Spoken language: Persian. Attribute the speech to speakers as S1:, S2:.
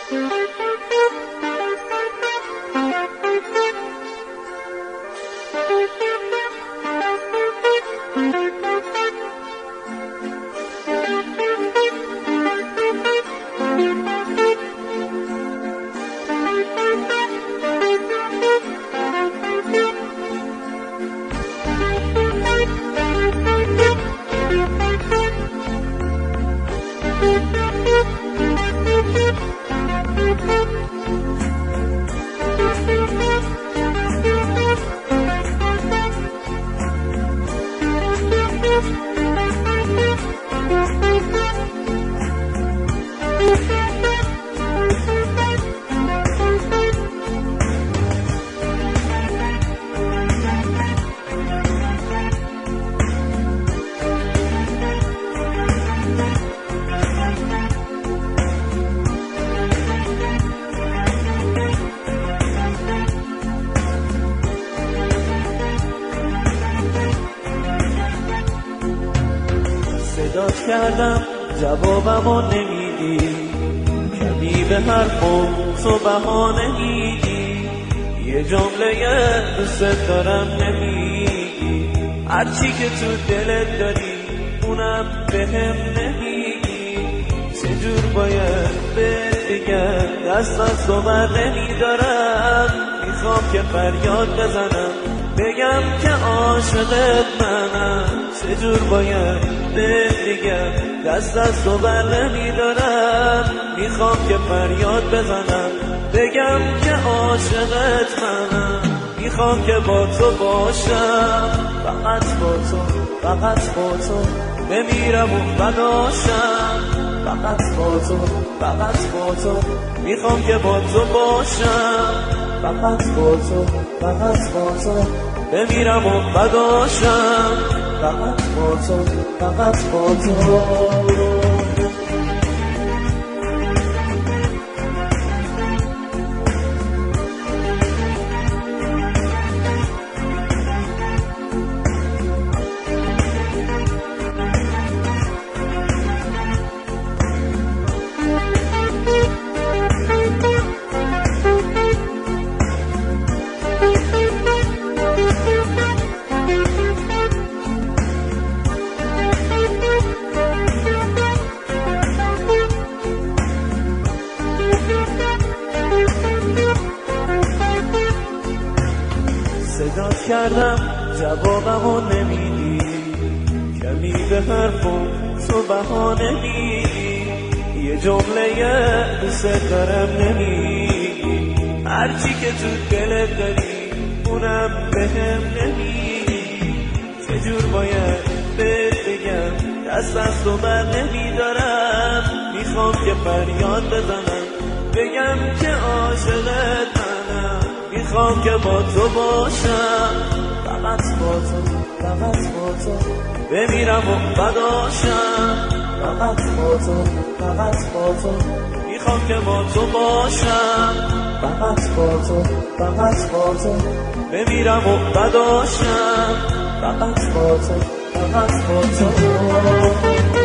S1: صدات کردم جوابمو نمیدی، کمی به حرفم تو بهانه میدی، یه جمله دوست دارم نمیگی، هرچی که تو دلت داری اونم بهم نمیگی، چجور باید بهت بگم دست از تو بر نمیدارم، میخوام که فریاد بزنم بگم که عاشقت منم، چجور باید بهت بگم دست از تو بر نمیدارم، میخوام که فریاد بزنم بگم که عاشقت منم، میخوام که با تو باشم، فقط با تو، فقط با تو بمیرم و فداشم، فقط با تو، فقط با تو میخوام که با تو باشم، فقط با تو، فقط با تو بمیرم و فداشم، فقط با تو، فقط با تو. صدات کردم جوابمو نمیدی، کمی به حرفم تو بهانه میدی، یه جمله دوست دارم نمیگی، هرچی که تو دلت داری اونم بهم نمیگی، چجور باید بهت بگم دست از تو بر نمیدارم، میخوام که فریاد بزنم بگم که عاشقت منم، میخوام که با تو باشم، فقط با تو، فقط با تو بمیرم و فداشم، فقط با تو، فقط با تو میخوام که با تو باشم، فقط با تو، فقط با تو بمیرم و فداشم، فقط با تو، فقط با تو.